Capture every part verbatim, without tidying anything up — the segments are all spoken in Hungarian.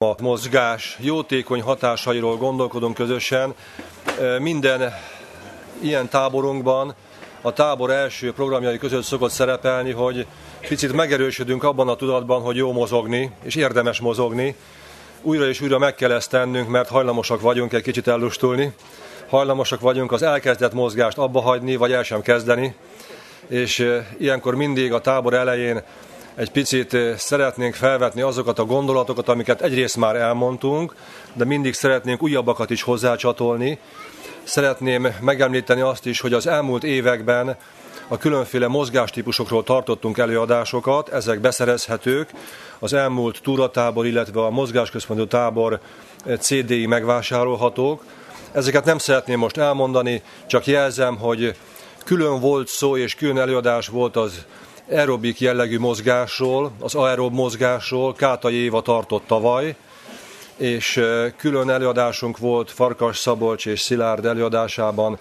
a mozgás jótékony hatásairól gondolkodunk közösen. Minden ilyen táborunkban a tábor első programjai között szokott szerepelni, hogy picit megerősödünk abban a tudatban, hogy jó mozogni, és érdemes mozogni. Újra és újra meg kell ezt tennünk, mert hajlamosak vagyunk egy kicsit ellustulni. Hajlamosak vagyunk az elkezdett mozgást abba hagyni, vagy el sem kezdeni. És ilyenkor mindig a tábor elején egy picit szeretnénk felvetni azokat a gondolatokat, amiket egyrészt már elmondtunk, de mindig szeretnénk újabbakat is hozzácsatolni. Szeretném megemlíteni azt is, hogy az elmúlt években a különféle mozgástípusokról tartottunk előadásokat, ezek beszerezhetők. Az elmúlt túratábor, illetve a mozgásközpontú tábor cé dé-i megvásárolhatók. Ezeket nem szeretném most elmondani, csak jelzem, hogy külön volt szó és külön előadás volt az aerobik jellegű mozgásról, az aerob mozgásról, Kátai Éva tartott tavaly, és külön előadásunk volt Farkas Szabolcs és Szilárd előadásában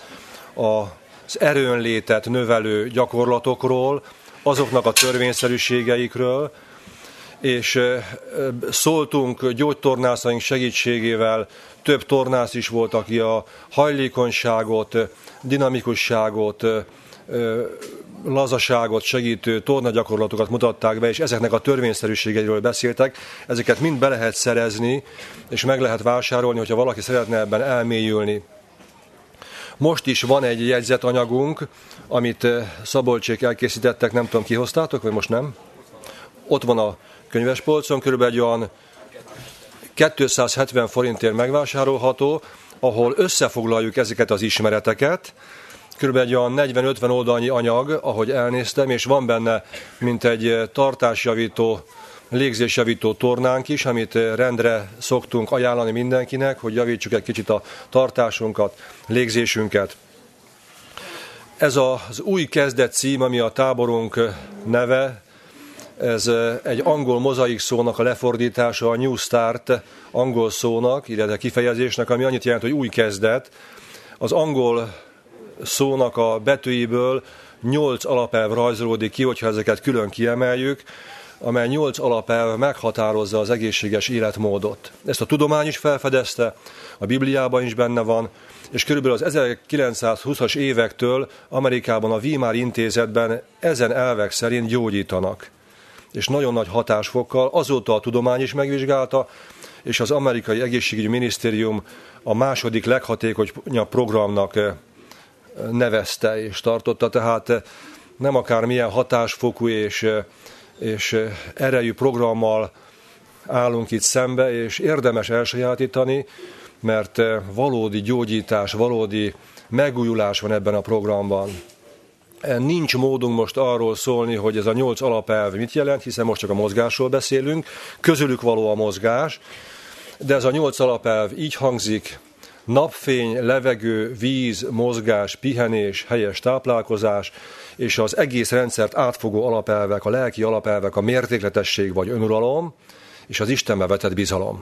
az erőnlétet növelő gyakorlatokról, azoknak a törvényszerűségeikről, és szóltunk gyógytornászaink segítségével, több tornász is volt, aki a hajlékonyságot, dinamikusságot, lazaságot segítő tornagyakorlatokat mutatták be, és ezeknek a törvényszerűségeiről beszéltek. Ezeket mind be lehet szerezni, és meg lehet vásárolni, hogyha valaki szeretne ebben elmélyülni. Most is van egy jegyzetanyagunk, amit Szabolcsék elkészítettek, nem tudom, kihoztátok, vagy most nem? Ott van a könyvespolcon, körülbelül egy olyan kétszázhetven forintért megvásárolható, ahol összefoglaljuk ezeket az ismereteket. Körülbelül egy olyan negyven-ötven oldalnyi anyag, ahogy elnéztem, és van benne mint egy tartásjavító, légzésjavító tornánk is, amit rendre szoktunk ajánlani mindenkinek, hogy javítsuk egy kicsit a tartásunkat, légzésünket. Ez az új kezdet cím, ami a táborunk neve, ez egy angol mozaik szónak a lefordítása, a New Start angol szónak, illetve kifejezésnek, ami annyit jelent, hogy új kezdet. Az angol szónak a betűiből nyolc alapelv rajzolódik ki, hogyha ezeket külön kiemeljük, amely nyolc alapelv meghatározza az egészséges életmódot. Ezt a tudomány is felfedezte, a Bibliában is benne van, és körülbelül az ezerkilencszázhúszas évektől Amerikában a Weimar intézetben ezen elvek szerint gyógyítanak. És nagyon nagy hatásfokkal, azóta a tudomány is megvizsgálta, és az amerikai egészségügyi minisztérium a második leghatékonyabb programnak nevezte és tartotta, tehát nem akármilyen hatásfokú és, és erejű programmal állunk itt szembe, és érdemes elsajátítani, mert valódi gyógyítás, valódi megújulás van ebben a programban. Nincs módunk most arról szólni, hogy ez a nyolc alapelv mit jelent, hiszen most csak a mozgásról beszélünk, közülük való a mozgás, de ez a nyolc alapelv így hangzik: napfény, levegő, víz, mozgás, pihenés, helyes táplálkozás, és az egész rendszert átfogó alapelvek, a lelki alapelvek, a mértékletesség vagy önuralom, és az Istenbe vetett bizalom.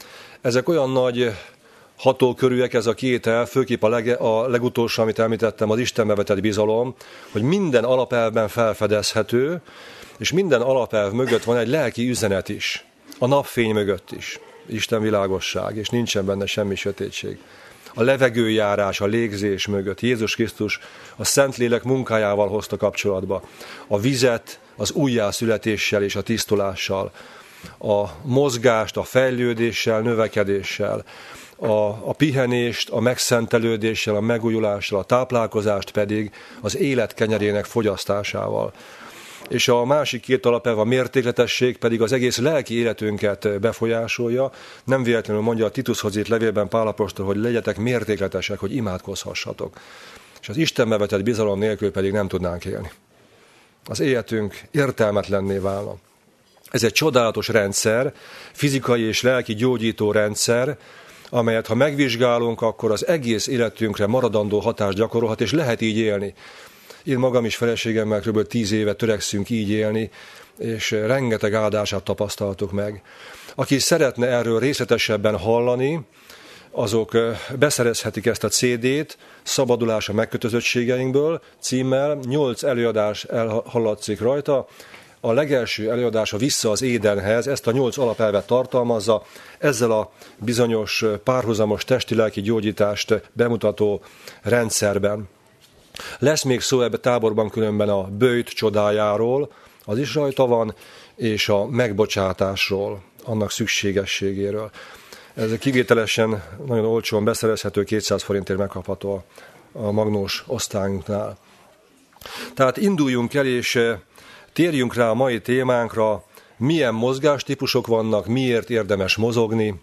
Ezek olyan nagy hatókörűek, ez a két elv, főképp a, lege, a legutolsó, amit említettem, az Istenbe vetett bizalom, hogy minden alapelvben felfedezhető, és minden alapelv mögött van egy lelki üzenet is, a napfény mögött is. Isten világosság, és nincsen benne semmi sötétség. A levegőjárás, a légzés mögött Jézus Krisztus a Szentlélek munkájával hozta kapcsolatba. A vizet az újjászületéssel és a tisztulással, a mozgást a fejlődéssel, növekedéssel, a, a pihenést a megszentelődéssel, a megújulással, a táplálkozást pedig az élet kenyerének fogyasztásával. És a másik két alapelv, a mértékletesség pedig az egész lelki életünket befolyásolja. Nem véletlenül mondja a Titushoz írt levélben Pál apostol, hogy legyetek mértékletesek, hogy imádkozhassatok. És az Istenbe vetett bizalom nélkül pedig nem tudnánk élni. Az életünk értelmetlenné válna. Ez egy csodálatos rendszer, fizikai és lelki gyógyító rendszer, amelyet ha megvizsgálunk, akkor az egész életünkre maradandó hatást gyakorolhat, és lehet így élni. Én magam is feleségemmel kb. tíz éve törekszünk így élni, és rengeteg áldását tapasztaltuk meg. Aki szeretne erről részletesebben hallani, azok beszerezhetik ezt a cé dét, Szabadulás a megkötözöttségeinkből címmel, nyolc előadás elhallatszik rajta, a legelső előadása Vissza az Édenhez ezt a nyolc alapelvet tartalmazza, ezzel a bizonyos párhuzamos testi-lelki gyógyítást bemutató rendszerben. Lesz még szó ebben táborban különben a böjt csodájáról, az is rajta van, és a megbocsátásról, annak szükségességéről. Ez kivételesen nagyon olcsón beszerezhető, kétszáz forintért megkapható a magnós osztályunknál. Tehát induljunk el, és térjünk rá a mai témánkra, milyen mozgástípusok vannak, miért érdemes mozogni.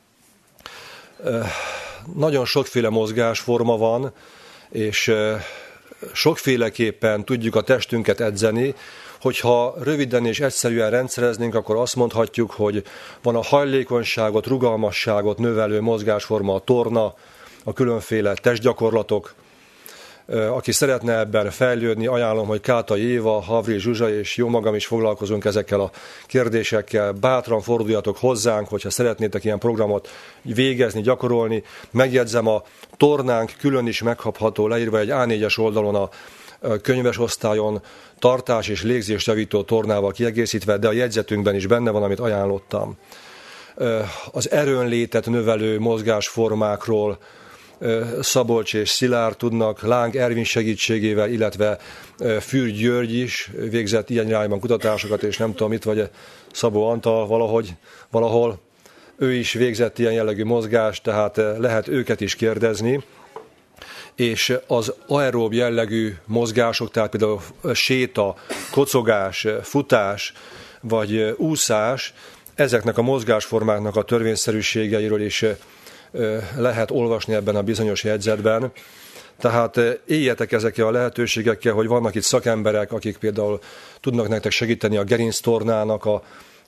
Nagyon sokféle mozgásforma van, és sokféleképpen tudjuk a testünket edzeni. Hogyha röviden és egyszerűen rendszereznénk, akkor azt mondhatjuk, hogy van a hajlékonyságot, rugalmasságot növelő mozgásforma, a torna, a különféle testgyakorlatok. Aki szeretne ebben fejlődni, ajánlom, hogy Kátai Éva, Havri Zsuzsa és jó magam is foglalkozunk ezekkel a kérdésekkel. Bátran forduljatok hozzánk, hogyha szeretnétek ilyen programot végezni, gyakorolni. Megjegyzem, a tornánk külön is megkapható, leírva egy á négyes oldalon a könyves osztályon, tartás és légzést javító tornával kiegészítve, de a jegyzetünkben is benne van, amit ajánlottam. Az erőnlétet növelő mozgásformákról Szabolcs és Szilárd tudnak, Láng Ervin segítségével, illetve Fürgy György is végzett ilyen irányban kutatásokat, és nem tudom, itt vagy Szabó Antal valahogy, valahol. Ő is végzett ilyen jellegű mozgást, tehát lehet őket is kérdezni. És az aerób jellegű mozgások, tehát például séta, kocogás, futás vagy úszás, ezeknek a mozgásformáknak a törvényszerűségeiről is lehet olvasni ebben a bizonyos jegyzetben. Tehát éljetek ezekkel a lehetőségekkel, hogy vannak itt szakemberek, akik például tudnak nektek segíteni a gerinctornának, a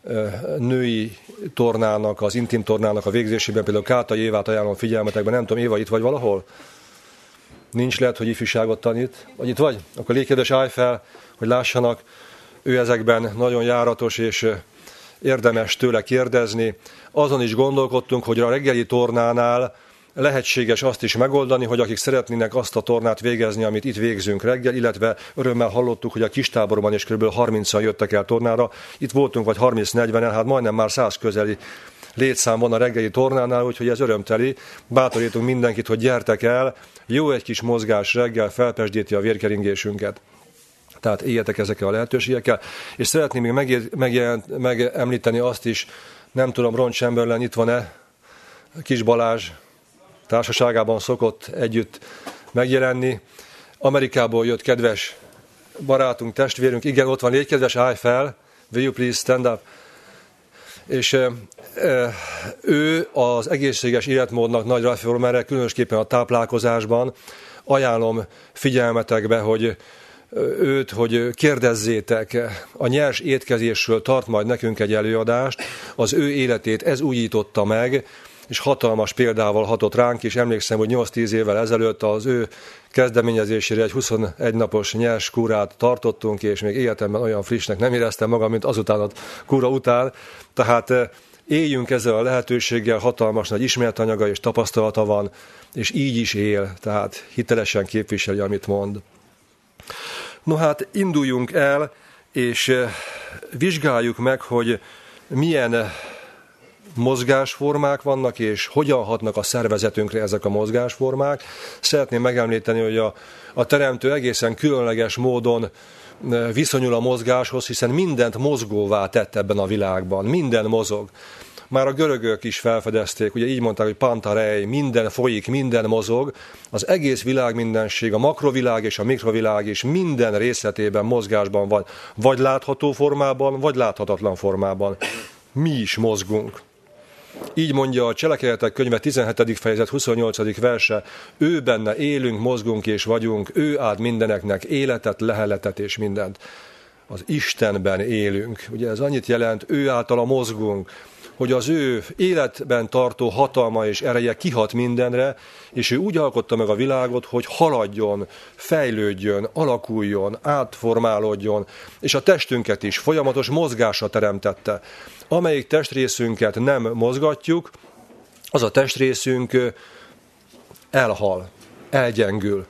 női tornának, az intim tornának a végzésében. Például Kátai Évát ajánlom figyelmetekben, nem tudom, Éva, itt vagy valahol? Nincs, lehet, hogy ifjúságot tanít. Vagy itt vagy? Akkor légy kedves, állj fel, hogy lássanak. Ő ezekben nagyon járatos, és érdemes tőle kérdezni. Azon is gondolkodtunk, hogy a reggeli tornánál lehetséges azt is megoldani, hogy akik szeretnének azt a tornát végezni, amit itt végzünk reggel, illetve örömmel hallottuk, hogy a kistáborban is kb. harmincan jöttek el tornára. Itt voltunk vagy harminc-negyvenen, hát majdnem már száz közeli létszám van a reggeli tornánál, úgyhogy ez örömteli. Bátorítunk mindenkit, hogy gyertek el, jó egy kis mozgás reggel, felpesdíti a vérkeringésünket. Tehát éljetek ezekkel a lehetőségekkel. És szeretném még megjelent, megjelent, megemlíteni azt is, nem tudom, Ron Chamberlain itt van-e, Kis Balázs társaságában szokott együtt megjelenni. Amerikából jött kedves barátunk, testvérünk, igen, ott van, légy kedves, állj fel, will you please stand up? És e, e, ő az egészséges életmódnak nagy reformere, különösképpen a táplálkozásban. Ajánlom figyelmetekbe, hogy őt, hogy kérdezzétek, a nyers étkezésről tart majd nekünk egy előadást, az ő életét ez újította meg, és hatalmas példával hatott ránk, és emlékszem, hogy nyolc-tíz évvel ezelőtt az ő kezdeményezésére egy huszonegy napos nyers kúrát tartottunk, és még életemben olyan frissnek nem éreztem magam, mint azután a kúra után. Tehát éljünk ezzel a lehetőséggel, hatalmas nagy ismeretanyaga és tapasztalata van, és így is él, tehát hitelesen képviseli, amit mond. No hát, induljunk el, és vizsgáljuk meg, hogy milyen mozgásformák vannak, és hogyan hatnak a szervezetünkre ezek a mozgásformák. Szeretném megemlíteni, hogy a, a teremtő egészen különleges módon viszonyul a mozgáshoz, hiszen mindent mozgóvá tett ebben a világban. Minden mozog. Már a görögök is felfedezték, ugye így mondták, hogy pantarei, minden folyik, minden mozog. Az egész világ mindenség, a makrovilág és a mikrovilág is minden részletében mozgásban van. Vagy látható formában, vagy láthatatlan formában. Mi is mozgunk. Így mondja a Cselekedetek könyve tizenhetedik fejezet huszonnyolcadik verse, ő benne élünk, mozgunk és vagyunk, ő ad mindeneknek életet, leheletet és mindent. Az Istenben élünk. Ugye ez annyit jelent, ő általa mozgunk, hogy az ő életben tartó hatalma és ereje kihat mindenre, és ő úgy alkotta meg a világot, hogy haladjon, fejlődjön, alakuljon, átformálódjon, és a testünket is folyamatos mozgásra teremtette. Amelyik testrészünket nem mozgatjuk, az a testrészünk elhal, elgyengül.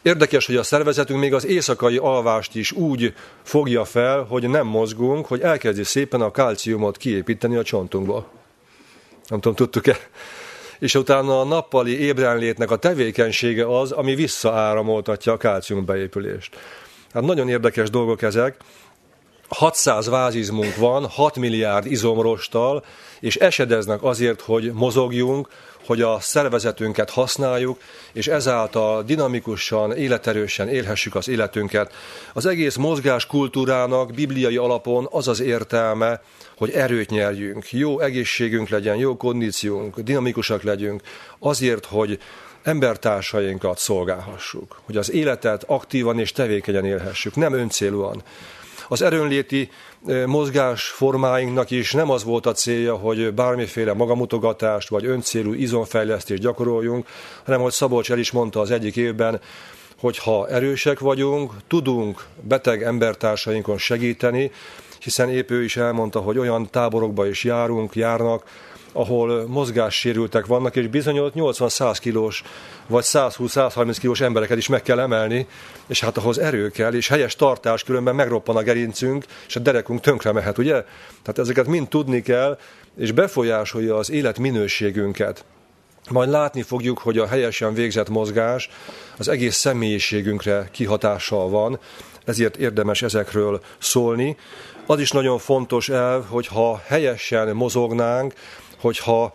Érdekes, hogy a szervezetünk még az éjszakai alvást is úgy fogja fel, hogy nem mozgunk, hogy elkezdi szépen a kálciumot kiépíteni a csontunkból. Nem tudom, tudtuk-e? És utána a nappali ébrenlétnek a tevékenysége az, ami visszaáramoltatja a kálcium beépülést. Hát nagyon érdekes dolgok ezek. hatszáz vázizmunk van, hat milliárd izomrosttal, és esedeznek azért, hogy mozogjunk, hogy a szervezetünket használjuk, és ezáltal dinamikusan, életerősen élhessük az életünket. Az egész mozgás kultúrának bibliai alapon az az értelme, hogy erőt nyerjünk, jó egészségünk legyen, jó kondíciónk, dinamikusak legyünk, azért, hogy embertársainkat szolgálhassuk, hogy az életet aktívan és tevékenyen élhessük, nem öncélúan. Az erőnléti mozgásformáinknak is nem az volt a célja, hogy bármiféle magamutogatást vagy öncélú izomfejlesztést gyakoroljunk, hanem hogy Szabolcs el is mondta az egyik évben, hogy ha erősek vagyunk, tudunk beteg embertársainkon segíteni, hiszen épp ő is elmondta, hogy olyan táborokba is járunk, járnak, ahol mozgássérültek vannak, és bizony ott nyolcvan-száz kilós, vagy százhúsz-százharminc kilós embereket is meg kell emelni, és hát ahhoz erő kell, és helyes tartás, különben megroppan a gerincünk, és a derekunk tönkre mehet, ugye? Tehát ezeket mind tudni kell, és befolyásolja az életminőségünket. Majd látni fogjuk, hogy a helyesen végzett mozgás az egész személyiségünkre kihatással van, ezért érdemes ezekről szólni. Az is nagyon fontos elv, hogyha helyesen mozognánk, hogyha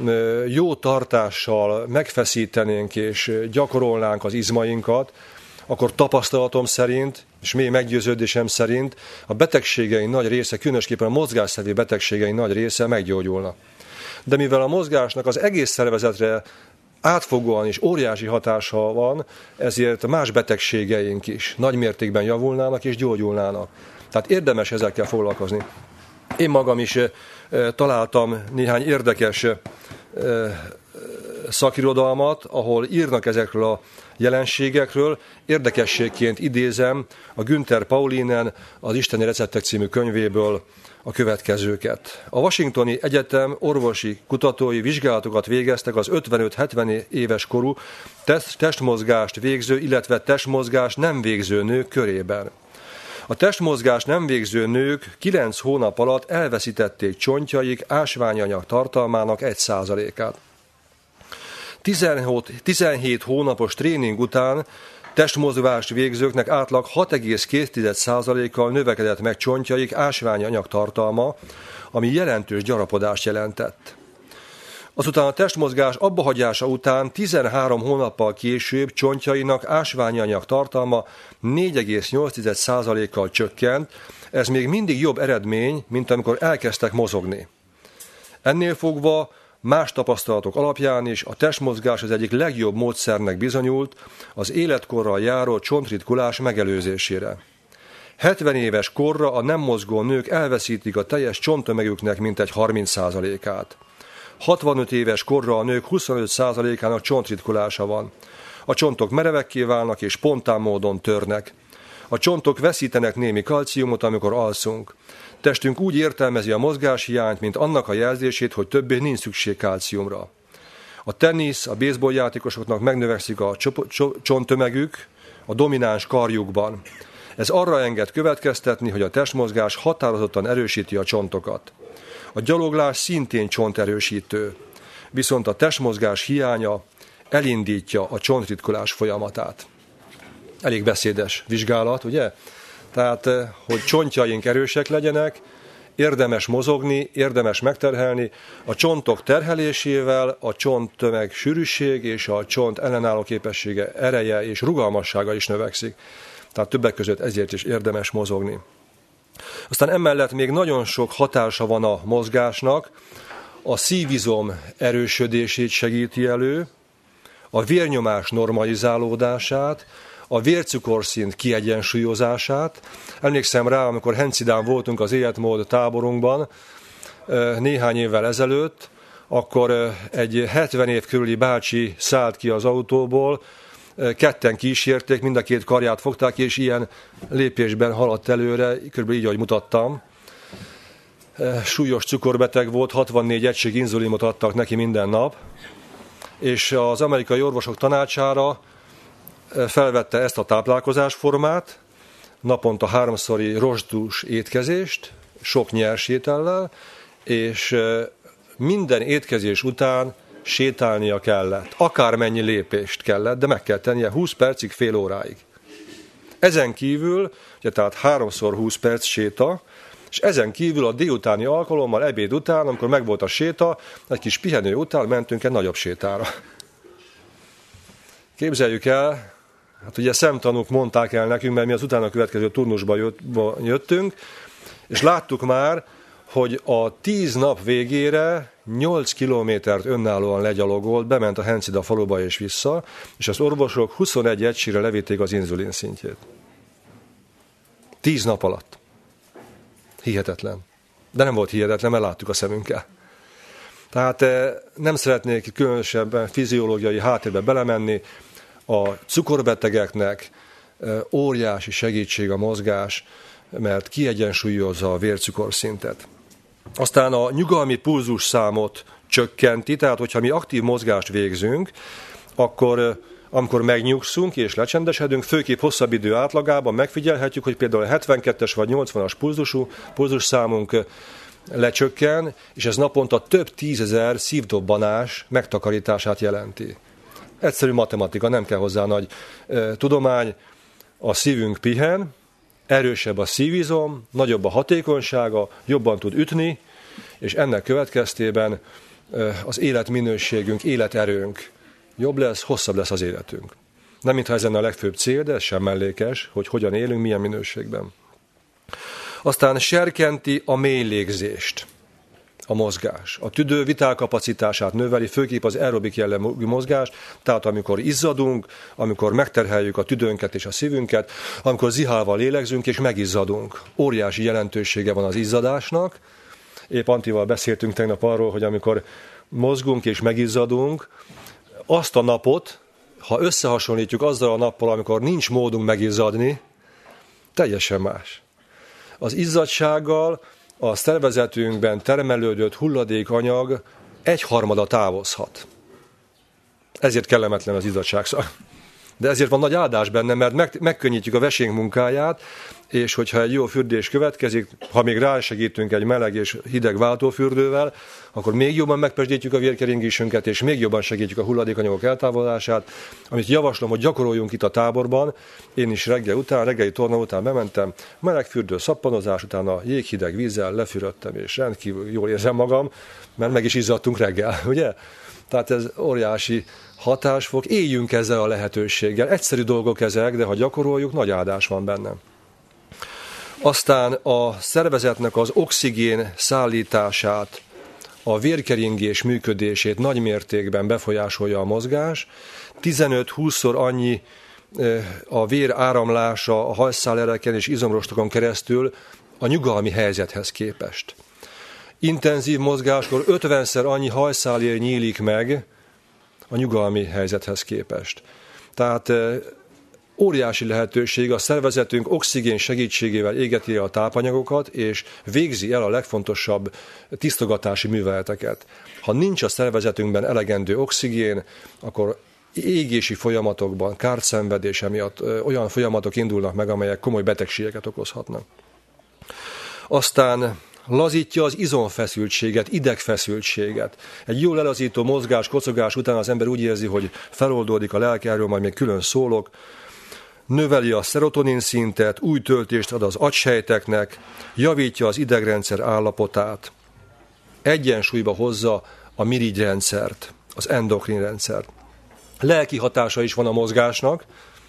jó tartással megfeszítenénk és gyakorolnánk az izmainkat, akkor tapasztalatom szerint, és mély meggyőződésem szerint a betegségeink nagy része, különösképpen a mozgásszervi betegségeink nagy része meggyógyulna. De mivel a mozgásnak az egész szervezetre átfogóan és óriási hatása van, ezért más betegségeink is nagy mértékben javulnának és gyógyulnának. Tehát érdemes ezekkel foglalkozni. Én magam is találtam néhány érdekes szakirodalmat, ahol írnak ezekről a jelenségekről. Érdekességként idézem a Günther Paulinen az Isteni Receptek című könyvéből a következőket. A Washingtoni Egyetem orvosi kutatói vizsgálatokat végeztek az ötvenöt-hetven éves korú testmozgást végző, illetve testmozgást nem végző nők körében. A testmozgás nem végző nők kilenc hónap alatt elveszítették csontjaik ásványanyag tartalmának egy százalékát. tizenhét hónapos tréning után testmozgást végzőknek átlag hat egész két százalékkal növekedett meg csontjaik ásványanyag tartalma, ami jelentős gyarapodást jelentett. Azután a testmozgás abbahagyása után tizenhárom hónappal később csontjainak ásványanyag tartalma négy egész nyolc százalékkal csökkent, ez még mindig jobb eredmény, mint amikor elkezdtek mozogni. Ennél fogva más tapasztalatok alapján is a testmozgás az egyik legjobb módszernek bizonyult az életkorral járó csontritkulás megelőzésére. hetven éves korra a nem mozgó nők elveszítik a teljes csonttömegüknek mintegy harminc százalékát. hatvanöt éves korra a nők huszonöt százalékának csontritkulása van. A csontok merevekké válnak és spontán módon törnek. A csontok veszítenek némi kalciumot, amikor alszunk. Testünk úgy értelmezi a mozgáshiányt, mint annak a jelzését, hogy többé nincs szükség kalciumra. A tenisz, a baseball játékosoknak megnövekszik a csonttömegük a domináns karjukban. Ez arra enged következtetni, hogy a testmozgás határozottan erősíti a csontokat. A gyaloglás szintén csonterősítő, viszont a testmozgás hiánya elindítja a csontritkulás folyamatát. Elég beszédes vizsgálat, ugye? Tehát, hogy csontjaink erősek legyenek, érdemes mozogni, érdemes megterhelni. A csontok terhelésével a csonttömeg sűrűség és a csont ellenálló képessége, ereje és rugalmassága is növekszik. Tehát többek között ezért is érdemes mozogni. Aztán emellett még nagyon sok hatása van a mozgásnak, a szívizom erősödését segíti elő, a vérnyomás normalizálódását, a vércukorszint kiegyensúlyozását. Emlékszem rá, amikor Hencidán voltunk az életmód táborunkban néhány évvel ezelőtt, akkor egy hetven év körüli bácsi szállt ki az autóból, ketten kísérték, mind a két karját fogták, és ilyen lépésben haladt előre, kb. Így, ahogy mutattam. Súlyos cukorbeteg volt, hatvannégy egység inzulinot adtak neki minden nap, és az amerikai orvosok tanácsára felvette ezt a táplálkozásformát, naponta háromszori rozsdús étkezést, sok nyers étellel, és minden étkezés után sétálnia kellett. Akármennyi lépést kellett, de meg kell tennie húsz percig, fél óráig. Ezen kívül, ugye tehát háromszor húsz perc séta, és ezen kívül a délutáni alkalommal, ebéd után, amikor megvolt a séta, egy kis pihenő után mentünk egy nagyobb sétára. Képzeljük el, hát ugye szemtanúk mondták el nekünk, mert mi az utána következő turnusba jöttünk, és láttuk már, hogy a tíz nap végére nyolc kilométert önállóan legyalogolt, bement a Hencida faluba és vissza, és az orvosok huszonegy egységre levitték az inzulin szintjét. Tíz nap alatt. Hihetetlen. De nem volt hihetetlen, mert láttuk a szemünkkel. Tehát nem szeretnék különösebben fiziológiai háttérbe belemenni. A cukorbetegeknek óriási segítség a mozgás, mert kiegyensúlyozza a vércukorszintet. Aztán a nyugalmi pulzus számot csökkenti, tehát hogyha mi aktív mozgást végzünk, akkor amikor megnyugszunk és lecsendesedünk, főképp hosszabb idő átlagában megfigyelhetjük, hogy például a hetvenkettes vagy nyolcvanas pulzusú, pulzus számunk lecsökken, és ez naponta több tízezer szívdobbanás megtakarítását jelenti. Egyszerű matematika, nem kell hozzá nagy e, tudomány, a szívünk pihen, erősebb a szívizom, nagyobb a hatékonysága, jobban tud ütni, és ennek következtében e, az életminőségünk, életerőnk jobb lesz, hosszabb lesz az életünk. Nem mintha ez lenne a legfőbb cél, de ez sem mellékes, hogy hogyan élünk, milyen minőségben. Aztán serkenti a mély légzést, a mozgás. A tüdő vitálkapacitását növeli, főképp az aerobik jellegű mozgás, tehát amikor izzadunk, amikor megterheljük a tüdőnket és a szívünket, amikor zihálva lélegzünk és megizzadunk. Óriási jelentősége van az izzadásnak. Épp Antival beszéltünk tegnap arról, hogy amikor mozgunk és megizzadunk, azt a napot, ha összehasonlítjuk azzal a nappal, amikor nincs módunk megizzadni, teljesen más. Az izzadsággal a szervezetünkben termelődött hulladékanyag egyharmada távozhat. Ezért kellemetlen az izzadságszak. De ezért van nagy áldás benne, mert meg, megkönnyítjük a vesénk munkáját, és hogyha egy jó fürdés következik, ha még rásegítünk egy meleg és hideg váltófürdővel, akkor még jobban megpesdítjük a vérkeringésünket, és még jobban segítjük a hulladékanyagok eltávozását, amit javaslom, hogy gyakoroljunk itt a táborban. Én is reggel után, reggeli torna után bementem, meleg fürdő, szappanozás, utána jéghideg vízzel lefürödtem, és rendkívül jól érzem magam, mert meg is izzadtunk reggel, ugye? Tehát ez óriási hatás fog. Éljünk ezzel a lehetőséggel. Egyszerű dolgok ezek, de ha gyakoroljuk, nagy áldás van benne. Aztán a szervezetnek az oxigén szállítását, a vérkeringés működését nagy mértékben befolyásolja a mozgás. tizenöt-húszszor annyi a vér áramlása a hajszálereken és izomrostokon keresztül a nyugalmi helyzethez képest. Intenzív mozgáskor ötvenszer annyi hajszálér nyílik meg a nyugalmi helyzethez képest. Tehát óriási lehetőség, a szervezetünk oxigén segítségével égeti el a tápanyagokat, és végzi el a legfontosabb tisztogatási műveleteket. Ha nincs a szervezetünkben elegendő oxigén, akkor égési folyamatokban, kártszenvedése miatt olyan folyamatok indulnak meg, amelyek komoly betegségeket okozhatnak. Aztán lazítja az izomfeszültséget, idegfeszültséget. Egy jól elazító mozgás, kocogás után az ember úgy érzi, hogy feloldódik a lelke, erről majd még külön szólok. Növeli a szerotonin szintet, új töltést ad az agysejteknek, javítja az idegrendszer állapotát, egyensúlyba hozza a mirigyrendszert, az endokrin rendszert. Lelki hatása is van a mozgásnak.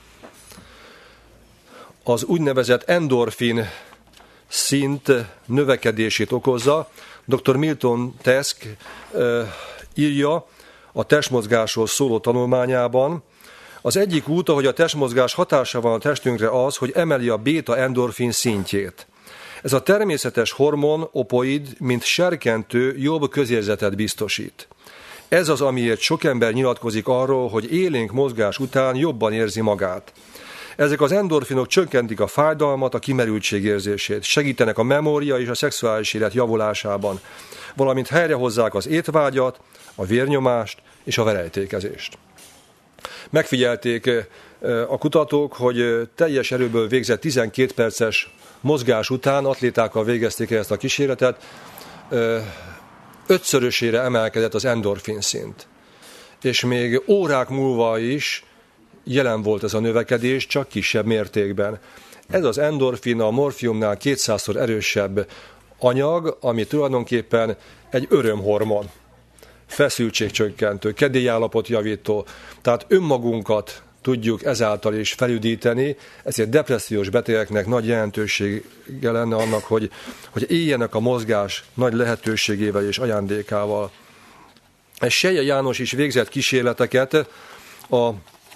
Az úgynevezett endorfin szint növekedését okozza. doktor Milton Tesk uh, írja a testmozgásról szóló tanulmányában, az egyik út, ahogy a testmozgás hatása van a testünkre az, hogy emeli a béta-endorfin szintjét. Ez a természetes hormon, opoid, mint serkentő, jobb közérzetet biztosít. Ez az, amiért sok ember nyilatkozik arról, hogy élénk mozgás után jobban érzi magát. Ezek az endorfinok csökkentik a fájdalmat, a kimerültség érzését, segítenek a memória és a szexuális élet javulásában, valamint helyrehozzák az étvágyat, a vérnyomást és a verejtékezést. Megfigyelték a kutatók, hogy teljes erőből végzett tizenkét perces mozgás után, atlétákkal végezték ezt a kísérletet, ötszörösére emelkedett az endorfin szint. És még órák múlva is jelen volt ez a növekedés, csak kisebb mértékben. Ez az endorfin a morfiumnál kétszázszor erősebb anyag, ami tulajdonképpen egy örömhormon, feszültségcsökkentő, kedélyállapot javító, tehát önmagunkat tudjuk ezáltal is felüdíteni, ezért depressziós betegeknek nagy jelentősége lenne annak, hogy, hogy éljenek a mozgás nagy lehetőségével és ajándékával. Selye János is végzett kísérleteket a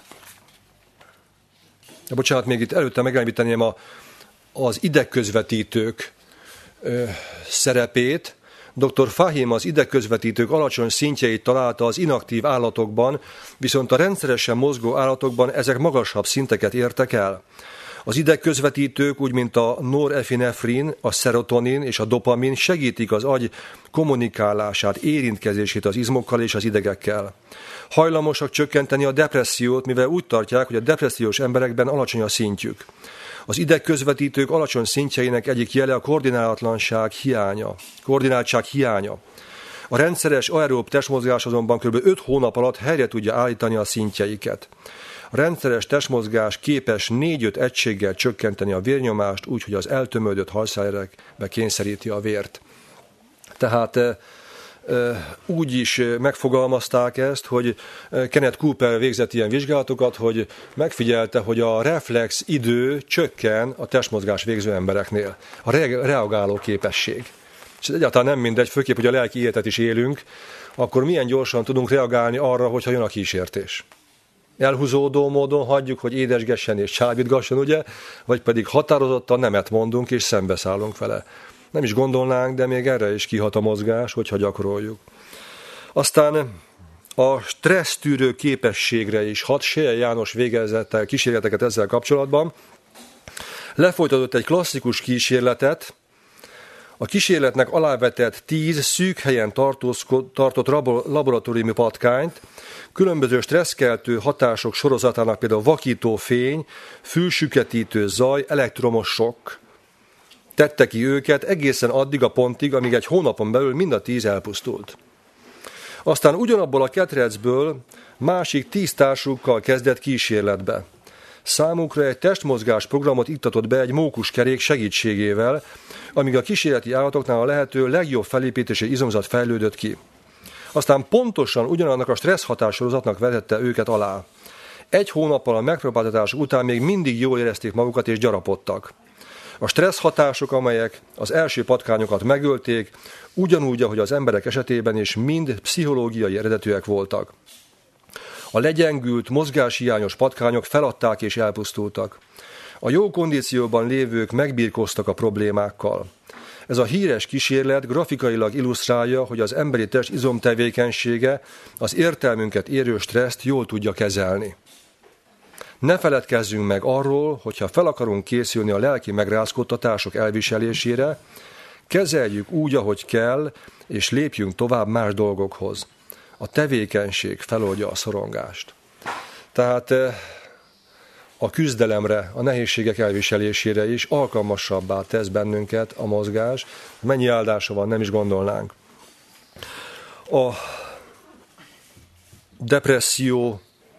Bocsánat, még itt előtte megemlíteném a, az idegközvetítők ö, szerepét. doktor Fahim az idegközvetítők alacsony szintjeit találta az inaktív állatokban, viszont a rendszeresen mozgó állatokban ezek magasabb szinteket értek el. Az idegközvetítők, úgy mint a norepinefrin, a szerotonin és a dopamin segítik az agy kommunikálását, érintkezését az izmokkal és az idegekkel. Hajlamosak csökkenteni a depressziót, mivel úgy tartják, hogy a depressziós emberekben alacsony a szintjük. Az idegközvetítők alacsony szintjeinek egyik jele a koordinálatlanság hiánya, koordináltság hiánya. A rendszeres aerób testmozgás azonban kb. öt hónap alatt helyre tudja állítani a szintjeiket. A rendszeres testmozgás képes négy-öt egységgel csökkenteni a vérnyomást, úgy, hogy az eltömődött hajszárekbe kényszeríti a vért. Tehát úgy is megfogalmazták ezt, hogy Kenneth Cooper végzett ilyen vizsgálatokat, hogy megfigyelte, hogy a reflex idő csökken a testmozgás végző embereknél. A reagáló képesség. És ez egyáltalán nem mindegy, főképp, hogy a lelki életet is élünk, akkor milyen gyorsan tudunk reagálni arra, hogyha jön a kísértés. Elhúzódó módon hagyjuk, hogy édesgessen és csábítgasson, ugye? Vagy pedig határozottan nemet mondunk és szembeszállunk vele. Nem is gondolnánk, de még erre is kihat a mozgás, hogyha gyakoroljuk. Aztán a stressztűrő képességre is hat. Selye János végezett el kísérleteket ezzel kapcsolatban. Lefolytatott egy klasszikus kísérletet. A kísérletnek alávetett tíz szűk helyen tartott laboratóriumi patkányt, különböző stresszkeltő hatások sorozatának például vakító fény, fülsüketítő zaj, elektromos sokk tette ki őket egészen addig a pontig, amíg egy hónapon belül mind a tíz elpusztult. Aztán ugyanabból a ketrecből másik tíz társukkal kezdett kísérletbe. Számukra egy testmozgás programot iktatott be egy mókuskerék segítségével, amíg a kísérleti állatoknál a lehető legjobb felépítési izomzat fejlődött ki. Aztán pontosan ugyanannak a stressz hatássorozatnak vetette őket alá. Egy hónappal a megpróbáltatás után még mindig jól érezték magukat és gyarapodtak. A stressz hatások, amelyek az első patkányokat megölték, ugyanúgy, ahogy az emberek esetében is mind pszichológiai eredetűek voltak. A legyengült, mozgáshiányos patkányok feladták és elpusztultak. A jó kondícióban lévők megbirkóztak a problémákkal. Ez a híres kísérlet grafikailag illusztrálja, hogy az emberi test izomtevékenysége az értelmünket érő stresszt jól tudja kezelni. Ne feledkezzünk meg arról, hogyha fel akarunk készülni a lelki megrázkódtatások elviselésére, kezeljük úgy, ahogy kell, és lépjünk tovább más dolgokhoz. A tevékenység feloldja a szorongást. Tehát a küzdelemre, a nehézségek elviselésére is alkalmasabbá tesz bennünket a mozgás. Mennyi áldása van, nem is gondolnánk. A depresszió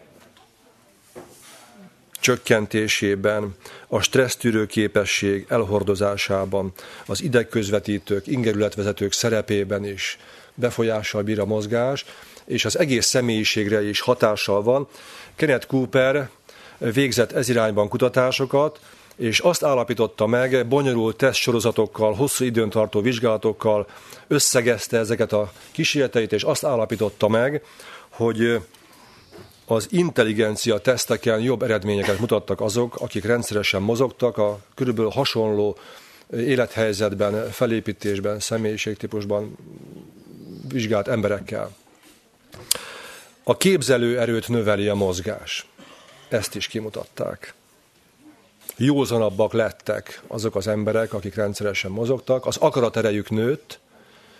csökkentésében, a stressztűrő képesség elhordozásában, az idegközvetítők, ingerületvezetők szerepében is befolyással bír a mozgás, és az egész személyiségre is hatással van. Kenneth Cooper végzett ez irányban kutatásokat, és azt állapította meg, bonyolult tesztsorozatokkal, hosszú időn tartó vizsgálatokkal összegezte ezeket a kísérleteit, és azt állapította meg, hogy az intelligencia teszteken jobb eredményeket mutattak azok, akik rendszeresen mozogtak a körülbelül hasonló élethelyzetben, felépítésben, személyiségtípusban vizsgált emberekkel. A képzelő erőt növeli a mozgás. Ezt is kimutatták. Józanabbak lettek azok az emberek, akik rendszeresen mozogtak, az akaraterejük nőtt,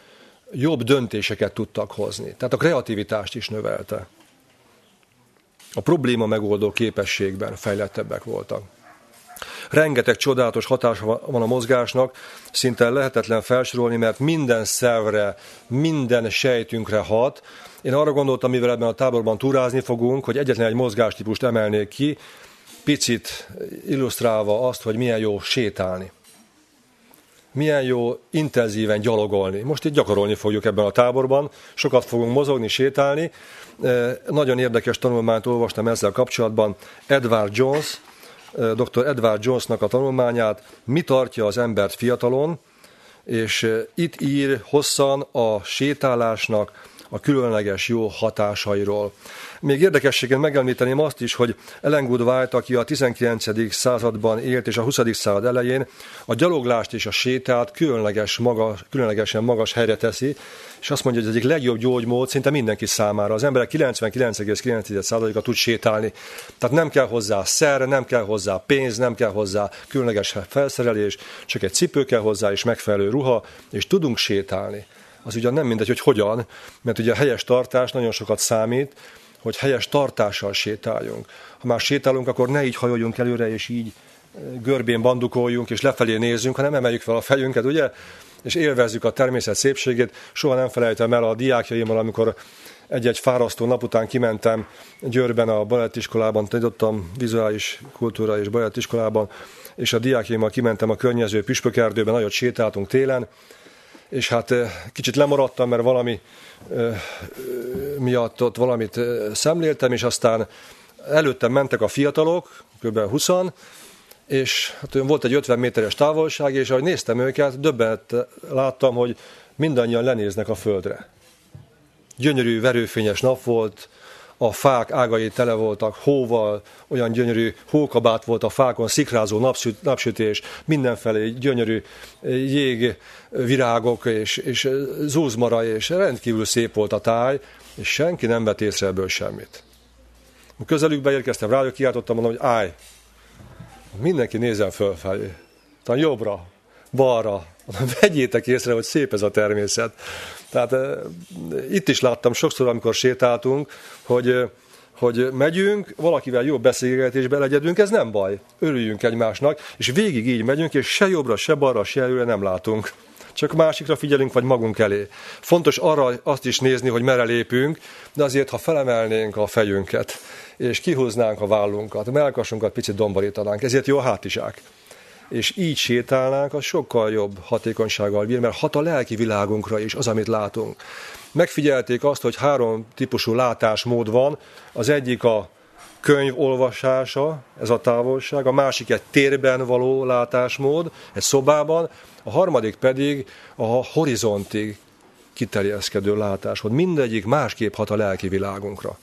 jobb döntéseket tudtak hozni. Tehát a kreativitást is növelte. a probléma megoldó képességben fejlettebbek voltak. Rengeteg csodálatos hatása van a mozgásnak, szinte lehetetlen felsorolni, mert minden szervre, minden sejtünkre hat. Én arra gondoltam, mivel ebben a táborban túrázni fogunk, hogy egyetlen egy mozgástípust emelnék ki, picit illusztrálva azt, hogy milyen jó sétálni. Milyen jó intenzíven gyalogolni. Most itt gyakorolni fogjuk ebben a táborban, sokat fogunk mozogni, sétálni. Nagyon érdekes tanulmányt olvastam ezzel kapcsolatban. Edward Jones, doktor Edward Jonesnak a tanulmányát, mi tartja az embert fiatalon, és itt ír hosszan a sétálásnak a különleges jó hatásairól. Még érdekességen megemlíteném azt is, hogy Ellen Good White, aki a tizenkilencedik században élt és a huszadik század elején, a gyaloglást és a sétát különleges magas, különlegesen magas helyre teszi, és azt mondja, hogy ez egyik legjobb gyógymód szinte mindenki számára. Az emberek kilencvenkilenc egész kilenc százaléka tud sétálni. Tehát nem kell hozzá szer, nem kell hozzá pénz, nem kell hozzá különleges felszerelés, csak egy cipő kell hozzá és megfelelő ruha, és tudunk sétálni. Az ugyan nem mindegy, hogy hogyan, mert ugye a helyes tartás nagyon sokat számít, hogy helyes tartással sétáljunk. Ha már sétálunk, akkor ne így hajoljunk előre, és így görbén bandukoljunk, és lefelé nézzünk, hanem emeljük fel a fejünket, ugye? És élvezzük a természet szépségét. Soha nem felejtem el a diákjaimmal, amikor egy-egy fárasztó nap után kimentem Győrben a balettiskolában, tanítottam vizuális kultúra és balettiskolában, és a diákjaimmal kimentem a környező püspökerdőben, nagyot sétáltunk télen, és hát kicsit lemaradtam, mert valami miatt ott valamit szemléltem, és aztán előttem mentek a fiatalok, kb. húszan, és hát volt egy ötven méteres távolság, és ahogy néztem őket, döbbenet láttam, hogy mindannyian lenéznek a földre. Gyönyörű, verőfényes nap volt, a fák ágai tele voltak hóval, olyan gyönyörű hókabát volt a fákon, szikrázó napsüt, napsütés, mindenfelé gyönyörű jégvirágok és, és zúzmara, és rendkívül szép volt a táj, és senki nem vett észre ebből semmit. A közelükbe érkeztem rájuk, kiáltottam, mondom, hogy állj! Mindenki nézzen fölfelé, talán jobbra, balra, vegyétek észre, hogy szép ez a természet. Tehát e, itt is láttam sokszor, amikor sétáltunk, hogy, hogy megyünk, valakivel jó beszélgetésbe legyedünk, ez nem baj, örüljünk egymásnak, és végig így megyünk, és se jobbra, se balra, se előre nem látunk. Csak másikra figyelünk, vagy magunk elé. Fontos arra azt is nézni, hogy merre lépünk, de azért, ha felemelnénk a fejünket, és kihúznánk a vállunkat, a mellkasunkat picit domborítanánk, ezért jó a hátizsák. És így sétálnánk, az sokkal jobb hatékonysággal bír, mert hat a lelki világunkra is az, amit látunk. Megfigyelték azt, hogy három típusú látásmód van, az egyik a könyv olvasása, ez a távolság, a másik egy térben való látásmód, egy szobában, a harmadik pedig a horizontig kiterjeszkedő látásmód. Mindegyik másképp hat a lelki világunkra.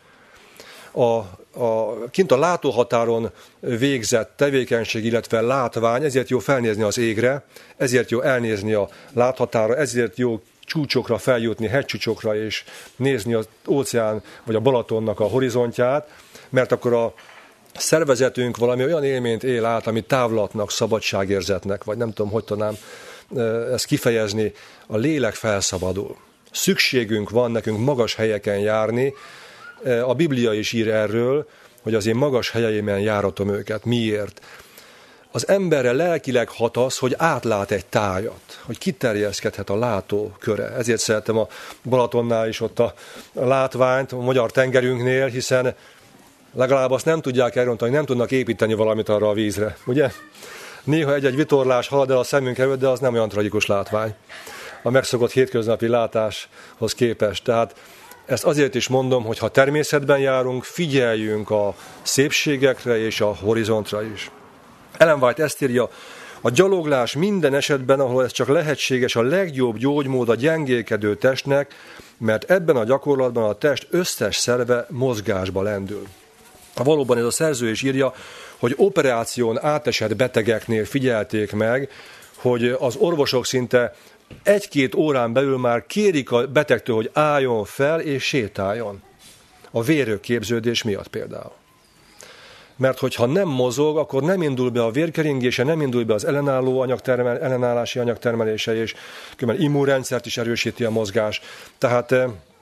A, a, kint a látóhatáron végzett tevékenység, illetve látvány, ezért jó felnézni az égre, ezért jó elnézni a láthatára, ezért jó csúcsokra feljutni, hegycsúcsokra, és nézni az óceán vagy a Balatonnak a horizontját, mert akkor a szervezetünk valami olyan élményt él át, ami távlatnak, szabadságérzetnek, vagy nem tudom, hogy tudnám ezt kifejezni, a lélek felszabadul. Szükségünk van nekünk magas helyeken járni, a Biblia is ír erről, hogy az én magas helyeimen járatom őket. Miért? Az emberre lelkileg hat az, hogy átlát egy tájat, hogy kiterjeszkedhet a látóköre. Ezért szeretem a Balatonnál is ott a látványt, a magyar tengerünknél, hiszen legalább azt nem tudják elrontani, nem tudnak építeni valamit arra a vízre, ugye? Néha egy-egy vitorlás halad el a szemünk előtt, de az nem olyan tragikus látvány a megszokott hétköznapi látáshoz képest. Tehát ezt azért is mondom, hogy ha természetben járunk, figyeljünk a szépségekre és a horizontra is. Ellen White ezt írja, a gyaloglás minden esetben, ahol ez csak lehetséges, a legjobb gyógymód a gyengélkedő testnek, mert ebben a gyakorlatban a test összes szerve mozgásba lendül. Valóban ez a szerző is írja, hogy operáción átesett betegeknél figyelték meg, hogy az orvosok szinte egy-két órán belül már kérik a betegtől, hogy álljon fel és sétáljon. A vérőképződés miatt például. Mert hogyha nem mozog, akkor nem indul be a vérkeringése, nem indul be az ellenálló anyagtermel, ellenállási anyagtermelése, és különben immunrendszert is erősíti a mozgás. Tehát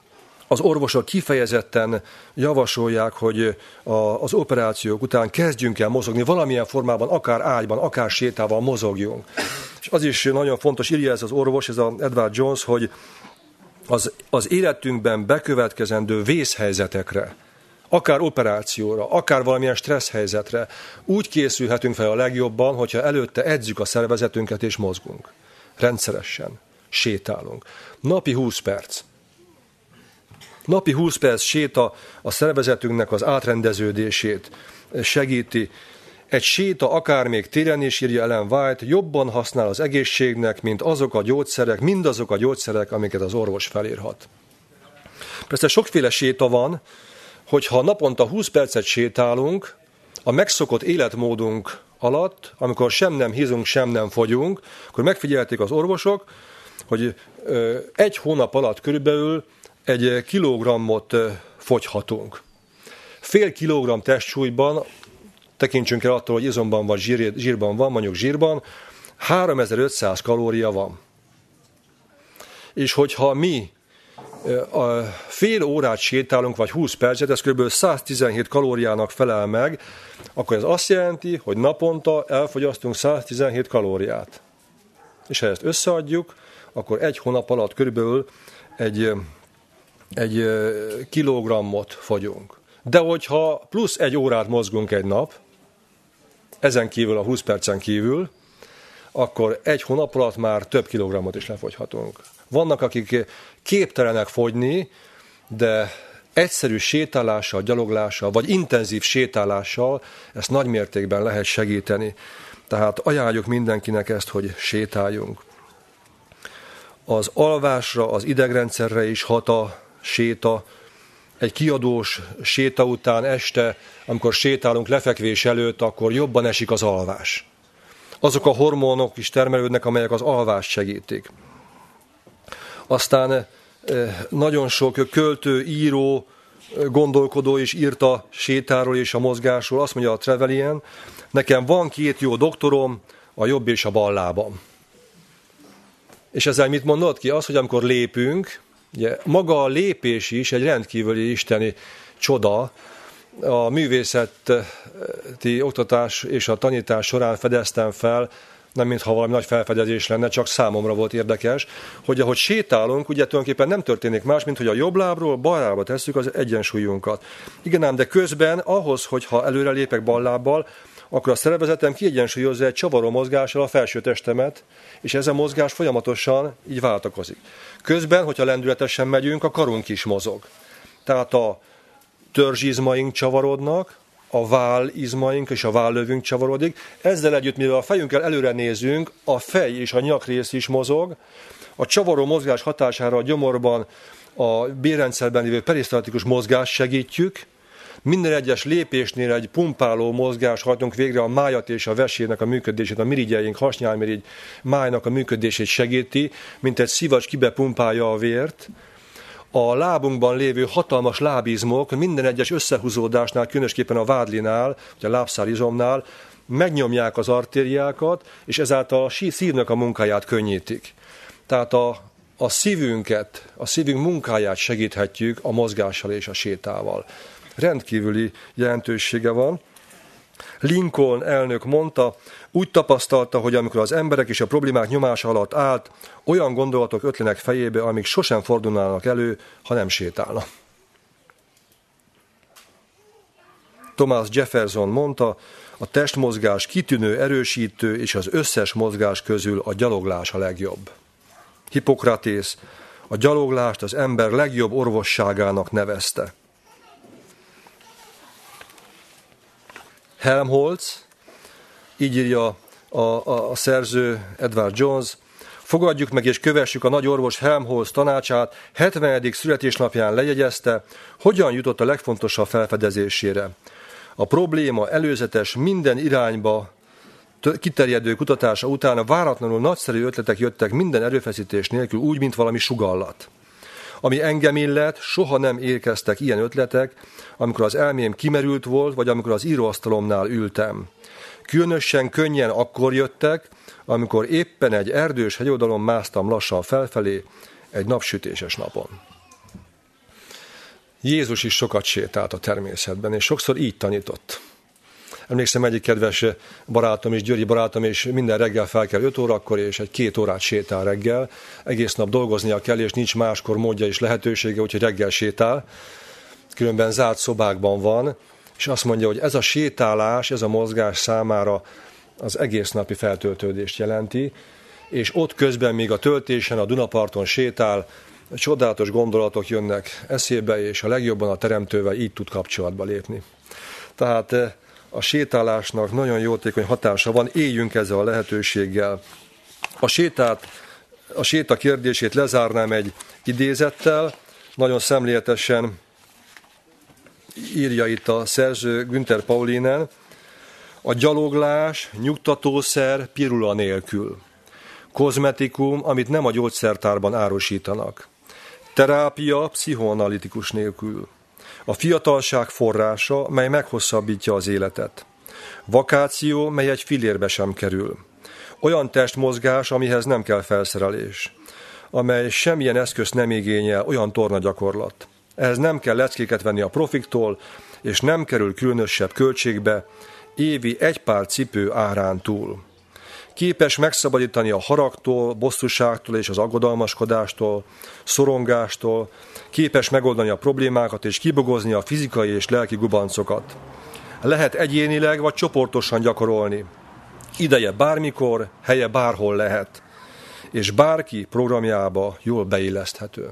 Az orvosok kifejezetten javasolják, hogy az operációk után kezdjünk el mozogni, valamilyen formában, akár ágyban, akár sétával mozogjunk. És az is nagyon fontos, írja ez az orvos, ez az Edward Jones, hogy az, az életünkben bekövetkezendő vészhelyzetekre, akár operációra, akár valamilyen stressz helyzetre úgy készülhetünk fel a legjobban, hogyha előtte edzjük a szervezetünket és mozgunk. Rendszeresen sétálunk. Napi húsz perc. Napi húsz perc séta a szervezetünknek az átrendeződését segíti. Egy séta, akár még télen is, írja Ellen White, jobban használ az egészségnek, mint azok a gyógyszerek, mindazok a gyógyszerek, amiket az orvos felírhat. Persze sokféle séta van, hogyha naponta húsz percet sétálunk, a megszokott életmódunk alatt, amikor sem nem hízunk, sem nem fogyunk, akkor megfigyelték az orvosok, hogy egy hónap alatt körülbelül egy kilogrammot fogyhatunk. Fél kilogramm testsúlyban, tekintsünk el attól, hogy izomban vagy zsír, zsírban van, mondjuk zsírban, háromezer-ötszáz kalória van. És hogyha mi a fél órát sétálunk, vagy húsz percet, ez kb. száztizenhét kalóriának felel meg, akkor ez azt jelenti, hogy naponta elfogyasztunk száztizenhét kalóriát. És ha ezt összeadjuk, akkor egy hónap alatt körülbelül egy, egy kilogrammot fogyunk. De hogyha plusz egy órát mozgunk egy nap, ezen kívül a húsz percen kívül, akkor egy hónap alatt már több kilogrammot is lefogyhatunk. Vannak, akik képtelenek fogyni, de egyszerű sétálással, gyaloglással, vagy intenzív sétálással ezt nagy mértékben lehet segíteni. Tehát ajánljuk mindenkinek ezt, hogy sétáljunk. Az alvásra, az idegrendszerre is hat a séta. Egy kiadós séta után este, amikor sétálunk lefekvés előtt, akkor jobban esik az alvás. Azok a hormonok is termelődnek, amelyek az alvást segítik. Aztán nagyon sok költő, író, gondolkodó is írt a sétáról és a mozgásról. Azt mondja a Trevelyan, nekem van két jó doktorom, a jobb és a bal lábam. És ezzel mit mondott ki? Az, hogy amikor lépünk, ugye, maga a lépés is egy rendkívüli isteni csoda. A művészeti oktatás és a tanítás során fedeztem fel, nem mintha valami nagy felfedezés lenne, csak számomra volt érdekes, hogy ahogy sétálunk, ugye tulajdonképpen nem történik más, mint hogy a jobb lábról bal lábra tesszük az egyensúlyunkat. Igen ám, de közben ahhoz, hogyha előre lépek bal lábbal, akkor a szervezetem kiegyensúlyozza egy csavaró mozgással a felső testemet, és ez a mozgás folyamatosan így váltakozik. Közben, hogyha lendületesen megyünk, a karunk is mozog. Tehát a törzsizmaink csavarodnak, a vállizmaink és a vállövünk csavarodik. Ezzel együtt, mivel a fejünkkel előre nézünk, a fej és a nyakrész is mozog. A csavaró mozgás hatására a gyomorban a bélrendszerben lévő perisztaltikus mozgást segítjük. Minden egyes lépésnél egy pumpáló mozgást hajtunk végre, a májat és a vesének a működését, a mirigyjeink, hasnyálmirigy májnak a működését segíti, mint egy szivacs kibepumpálja a vért. A lábunkban lévő hatalmas lábizmok minden egyes összehúzódásnál, különösképpen a vádlinál, vagy a lábszárizomnál megnyomják az artériákat, és ezáltal a szívnek a munkáját könnyítik. Tehát a, a szívünket, a szívünk munkáját segíthetjük a mozgással és a sétával. Rendkívüli jelentősége van. Lincoln elnök mondta, úgy tapasztalta, hogy amikor az emberek és a problémák nyomása alatt állt, olyan gondolatok ötlenek fejébe, amik sosem fordulnának elő, ha nem sétálna. Thomas Jefferson mondta, a testmozgás kitűnő, erősítő, és az összes mozgás közül a gyaloglás a legjobb. Hippokratész a gyaloglást az ember legjobb orvosságának nevezte. Helmholtz, így írja a, a, a szerző Edward Jones, fogadjuk meg és kövessük a nagy orvos Helmholtz tanácsát, hetvenedik születésnapján lejegyezte, hogyan jutott a legfontosabb felfedezésére. A probléma előzetes minden irányba kiterjedő kutatása után váratlanul nagyszerű ötletek jöttek minden erőfeszítés nélkül úgy, mint valami sugallat. Ami engem illet, soha nem érkeztek ilyen ötletek, amikor az elmém kimerült volt, vagy amikor az íróasztalomnál ültem. Különösen könnyen akkor jöttek, amikor éppen egy erdős hegyoldalon másztam lassan felfelé, egy napsütéses napon. Jézus is sokat sétált a természetben, és sokszor így tanított. Emlékszem, egyik kedves barátom is, Győri barátom, és minden reggel fel kell öt órakor, és egy két órát sétál reggel. Egész nap dolgoznia kell, és nincs máskor módja és lehetősége, úgyhogy reggel sétál. Különben zárt szobákban van, és azt mondja, hogy ez a sétálás, ez a mozgás számára az egész napi feltöltődést jelenti, és ott közben még a töltésen, a Dunaparton sétál, csodálatos gondolatok jönnek eszébe, és a legjobban a Teremtővel így tud kapcsolatba lépni. Tehát a sétálásnak nagyon jótékony hatása van, éljünk ezzel a lehetőséggel. A sétát, a séta kérdését lezárnám egy idézettel, nagyon szemléletesen írja itt a szerző Günther Paulinen: a gyaloglás nyugtatószer pirula nélkül, kozmetikum, amit nem a gyógyszertárban árusítanak, terápia pszichoanalitikus nélkül, a fiatalság forrása, mely meghosszabbítja az életet, vakáció, mely egy fillérbe sem kerül, olyan testmozgás, amihez nem kell felszerelés, amely semmilyen eszközt nem igényel, olyan tornagyakorlat. Ehhez nem kell leckéket venni a profiktól, és nem kerül különösebb költségbe, évi egy pár cipő árán túl. Képes megszabadítani a haragtól, bosszúságtól és az aggodalmaskodástól, szorongástól, képes megoldani a problémákat és kibogozni a fizikai és lelki gubancokat. Lehet egyénileg vagy csoportosan gyakorolni. Ideje bármikor, helye bárhol lehet, és bárki programjába jól beilleszthető.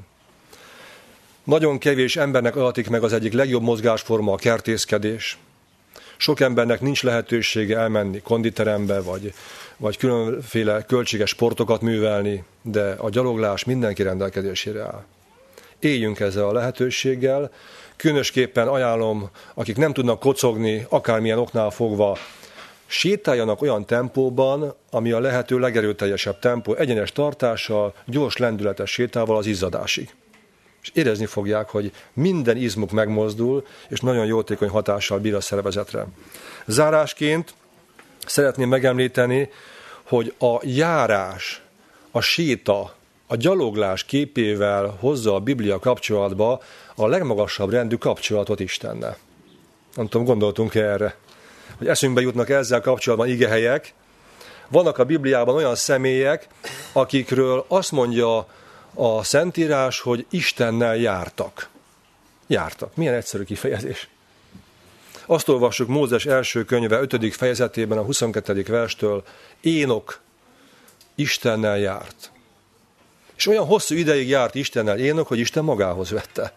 Nagyon kevés embernek adatik meg az egyik legjobb mozgásforma, a kertészkedés. Sok embernek nincs lehetősége elmenni konditerembe, vagy, vagy különféle költséges sportokat művelni, de a gyaloglás mindenki rendelkezésére áll. Éljünk ezzel a lehetőséggel, különösképpen ajánlom, akik nem tudnak kocogni, akármilyen oknál fogva, sétáljanak olyan tempóban, ami a lehető legerőteljesebb tempó, egyenes tartással, gyors lendületes sétával az izzadásig. És érezni fogják, hogy minden izmuk megmozdul, és nagyon jótékony hatással bír a szervezetre. Zárásként szeretném megemlíteni, hogy a járás, a séta, a gyaloglás képével hozza a Biblia kapcsolatba a legmagasabb rendű kapcsolatot Istennel. Nem tudom, gondoltunk-e erre? Hogy eszünkbe jutnak ezzel kapcsolatban igehelyek. Vannak a Bibliában olyan személyek, akikről azt mondja a Szentírás, hogy Istennel jártak. Jártak. Milyen egyszerű kifejezés. Azt olvassuk Mózes első könyve ötödik fejezetében a huszonkettedik verstől: Énok Istennel járt. És olyan hosszú ideig járt Istennel Énok, hogy Isten magához vette.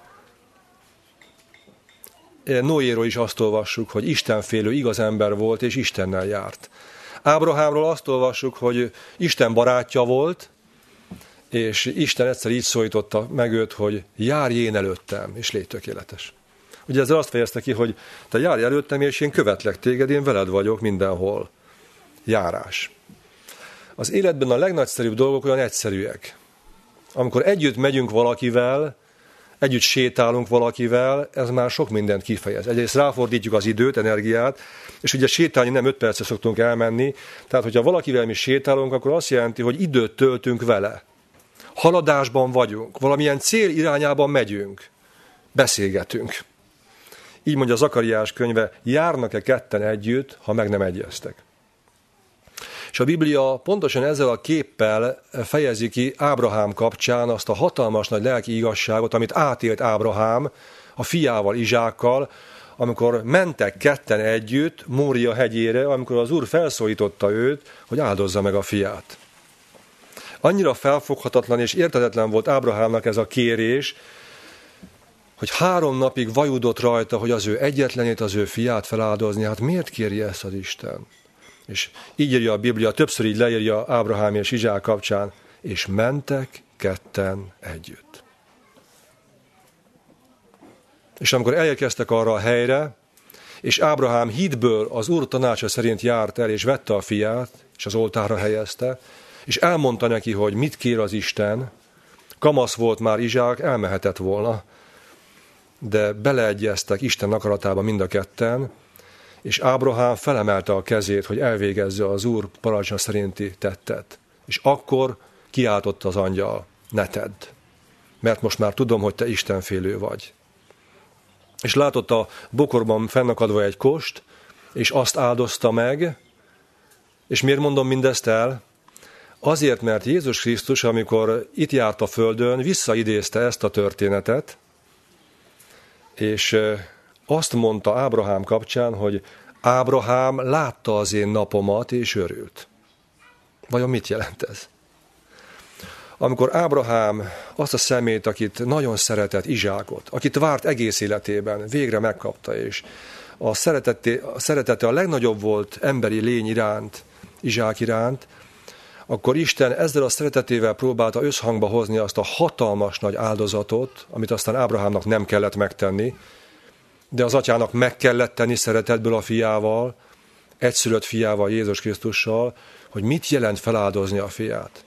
Noéról is azt olvassuk, hogy istenfélő igaz ember volt, és Istennel járt. Ábrahámról azt olvassuk, hogy Isten barátja volt, és Isten egyszer így szólította meg őt, hogy járj én előttem, és légy tökéletes. Ugye ezzel azt fejezte ki, hogy te járj előttem, és én követlek téged, én veled vagyok mindenhol. Járás. Az életben a legnagyszerűbb dolgok olyan egyszerűek. Amikor együtt megyünk valakivel, együtt sétálunk valakivel, ez már sok mindent kifejez. Egyrészt ráfordítjuk az időt, energiát, és ugye sétálni nem öt percre szoktunk elmenni, tehát hogyha valakivel mi sétálunk, akkor azt jelenti, hogy időt töltünk vele. Haladásban vagyunk, valamilyen cél irányában megyünk, beszélgetünk. Így mondja Zakariás könyve, járnak-e ketten együtt, ha meg nem egyeztek. És a Biblia pontosan ezzel a képpel fejezi ki Ábrahám kapcsán azt a hatalmas nagy lelki igazságot, amit átélt Ábrahám a fiával, Izsákkal, amikor mentek ketten együtt Mória hegyére, amikor az Úr felszólította őt, hogy áldozza meg a fiát. Annyira felfoghatatlan és érthetetlen volt Ábrahámnak ez a kérés, hogy három napig vajudott rajta, hogy az ő egyetlenét, az ő fiát feláldozni. Hát miért kéri ezt az Isten? És így írja a Biblia, többször így leírja Ábrahám és Izsák kapcsán, és mentek ketten együtt. És amikor elérkeztek arra a helyre, és Ábrahám hitből az Úr tanácsa szerint járt el, és vette a fiát, és az oltárra helyezte, és elmondta neki, hogy mit kér az Isten, kamasz volt már Izsák, elmehetett volna, de beleegyeztek Isten akaratába mind a ketten, és Ábrahám felemelte a kezét, hogy elvégezze az Úr parancsra szerinti tettet. És akkor kiáltotta az angyal, ne tedd, mert most már tudom, hogy te istenfélő vagy. és látott a bokorban fennakadva egy kost, és azt áldozta meg. És miért mondom mindezt el? Azért, mert Jézus Krisztus, amikor itt járt a földön, visszaidézte ezt a történetet, és azt mondta Ábrahám kapcsán, hogy Ábrahám látta az én napomat, és örült. Vajon mit jelent ez? Amikor Ábrahám azt a szemét, akit nagyon szeretett, Izsákot, akit várt egész életében, végre megkapta, és a szeretete, a szeretete a legnagyobb volt emberi lény iránt, Izsák iránt, akkor Isten ezzel a szeretetével próbálta összhangba hozni azt a hatalmas nagy áldozatot, amit aztán Ábrahámnak nem kellett megtenni, de az atyának meg kellett tenni szeretetből a fiával, egyszülött fiával, Jézus Krisztussal, hogy mit jelent feláldozni a fiát.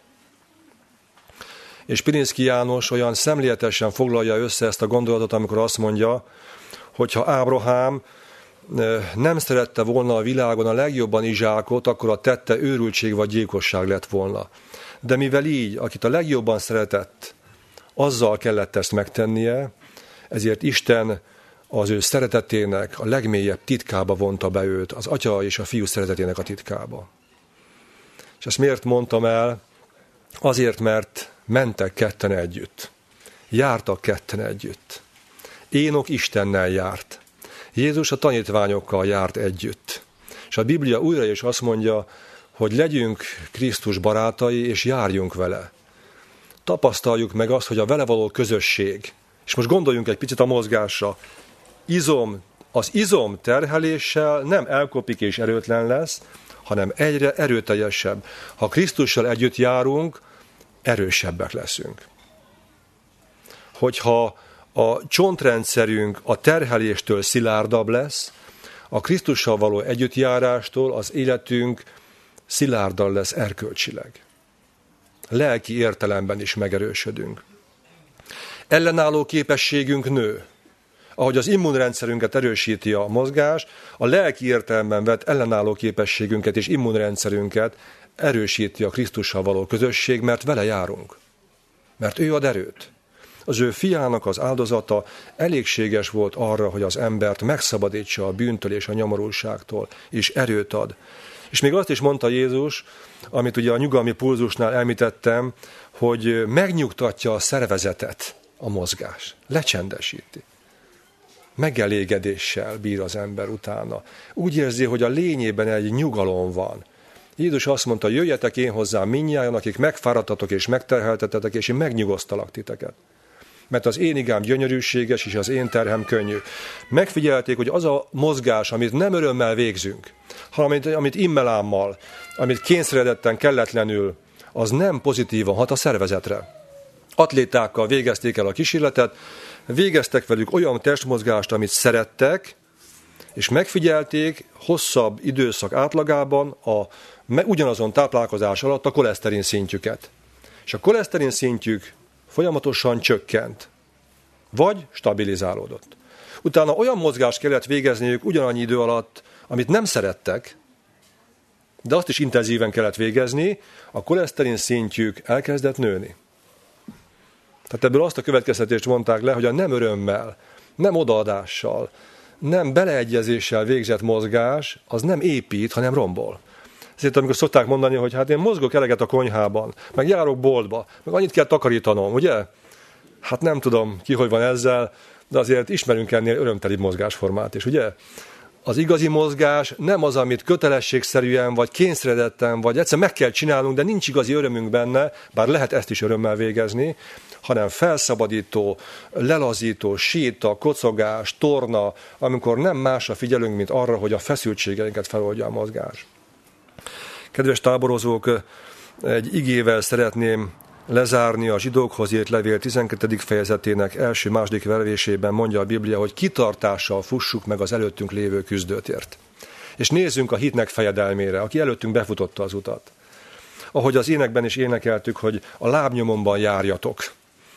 És Pirinszky János olyan szemléletesen foglalja össze ezt a gondolatot, amikor azt mondja, hogy ha Ábrahám nem szerette volna a világon a legjobban Izsákot, akkor a tette őrültség vagy gyilkosság lett volna. De mivel így, akit a legjobban szeretett, azzal kellett ezt megtennie, ezért Isten az ő szeretetének a legmélyebb titkába vonta be őt, az atya és a fiú szeretetének a titkába. És ezt miért mondtam el? Azért, mert mentek ketten együtt. Jártak ketten együtt. Énok Istennel járt. Jézus a tanítványokkal járt együtt. És a Biblia újra is azt mondja, hogy legyünk Krisztus barátai, és járjunk vele. Tapasztaljuk meg azt, hogy a vele való közösség, és most gondoljunk egy picit a mozgásra, izom, az izom terheléssel nem elkopik és erőtlen lesz, hanem egyre erőteljesebb. Ha Krisztussal együtt járunk, erősebbek leszünk. Hogyha a csontrendszerünk a terheléstől szilárdabb lesz, a Krisztussal való együttjárástól az életünk szilárdabb lesz erkölcsileg. Lelki értelemben is megerősödünk. Ellenálló képességünk nő. Ahogy az immunrendszerünket erősíti a mozgás, a lelki értelemben vett ellenálló képességünket és immunrendszerünket erősíti a Krisztussal való közösség, mert vele járunk. Mert ő ad erőt. Az ő fiának az áldozata elégséges volt arra, hogy az embert megszabadítsa a bűntől és a nyomorúságtól, és erőt ad. És még azt is mondta Jézus, amit ugye a nyugalmi pulzusnál említettem, hogy megnyugtatja a szervezetet a mozgás, lecsendesíti. Megelégedéssel bír az ember utána. Úgy érzi, hogy a lényében egy nyugalom van. Jézus azt mondta, jöjjetek én hozzám mindnyájan, akik megfáradtatok és megterheltetetek, és én megnyugosztalak titeket. Mert az én igám gyönyörűséges, és az én terhem könnyű. Megfigyelték, hogy az a mozgás, amit nem örömmel végzünk, hanem amit, amit immelámmal, amit kényszeredetten, kelletlenül, az nem pozitívan hat a szervezetre. Atlétákkal végezték el a kísérletet, végeztek velük olyan testmozgást, amit szerettek, és megfigyelték hosszabb időszak átlagában a, ugyanazon táplálkozás alatt a koleszterin szintjüket. És a koleszterin szintjük folyamatosan csökkent, vagy stabilizálódott. Utána olyan mozgást kellett végezniük ugyanannyi idő alatt, amit nem szerettek, de azt is intenzíven kellett végezni, a koleszterin szintjük elkezdett nőni. Tehát ebből azt a következtetést mondták le, hogy a nem örömmel, nem odaadással, nem beleegyezéssel végzett mozgás, az nem épít, hanem rombol. Ezért amikor szokták mondani, hogy hát én mozgok eleget a konyhában, meg járok boltba, meg annyit kell takarítanom, ugye? Hát nem tudom ki, hogy van ezzel, de azért ismerünk ennél örömtelibb mozgásformát is, ugye? Az igazi mozgás nem az, amit kötelességszerűen, vagy kényszeredetten, vagy egyszer meg kell csinálnunk, de nincs igazi örömünk benne, bár lehet ezt is örömmel végezni, hanem felszabadító, lelazító, séta, kocogás, torna, amikor nem másra figyelünk, mint arra, hogy a feszültségeinket feloldja a mozgás. Kedves táborozók, egy igével szeretném lezárni a zsidókhoz írt levél tizenkettedik fejezetének első-második vervésében mondja a Biblia, hogy kitartással fussuk meg az előttünk lévő küzdőtért. És nézzünk a hitnek fejedelmére, aki előttünk befutotta az utat. Ahogy az énekben is énekeltük, hogy a lábnyomomban járjatok.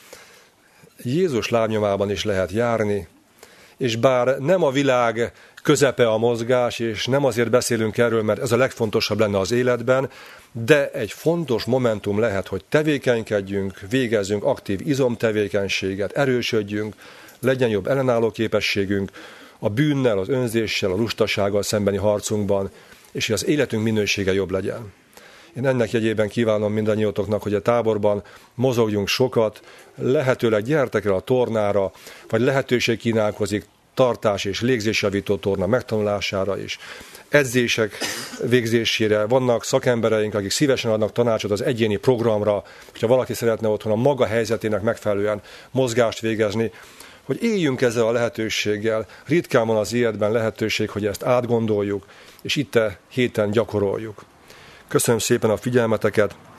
Jézus lábnyomában is lehet járni, és bár nem a világ közepe a mozgás, és nem azért beszélünk erről, mert ez a legfontosabb lenne az életben, de egy fontos momentum lehet, hogy tevékenykedjünk, végezzünk aktív izomtevékenységet, erősödjünk, legyen jobb ellenálló képességünk a bűnnel, az önzéssel, a lustasággal szembeni harcunkban, és hogy az életünk minősége jobb legyen. Én ennek jegyében kívánom mindannyiótoknak, hogy a táborban mozogjunk sokat, lehetőleg gyertek el a tornára, vagy lehetőség kínálkozik tartás és légzésjavító torna megtanulására is. Edzések végzésére vannak szakembereink, akik szívesen adnak tanácsot az egyéni programra, hogyha valaki szeretne otthon a maga helyzetének megfelelően mozgást végezni, hogy éljünk ezzel a lehetőséggel. Ritkán van az életben lehetőség, hogy ezt átgondoljuk, és itt a héten gyakoroljuk. Köszönöm szépen a figyelmeteket!